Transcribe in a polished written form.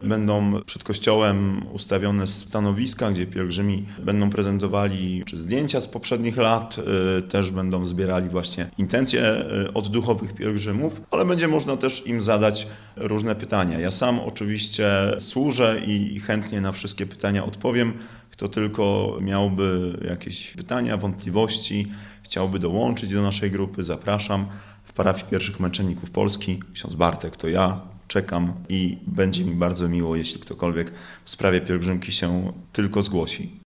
Będą przed kościołem ustawione stanowiska, gdzie pielgrzymi będą prezentowali czy zdjęcia z poprzednich lat, też będą zbierali właśnie intencje od duchowych pielgrzymów, ale będzie można też im zadać różne pytania. Ja sam oczywiście służę i chętnie na wszystkie pytania odpowiem. Kto tylko miałby jakieś pytania, wątpliwości, chciałby dołączyć do naszej grupy, zapraszam. W parafii Pierwszych Męczenników Polski, ksiądz Bartek to ja, czekam i będzie mi bardzo miło, jeśli ktokolwiek w sprawie pielgrzymki się tylko zgłosi.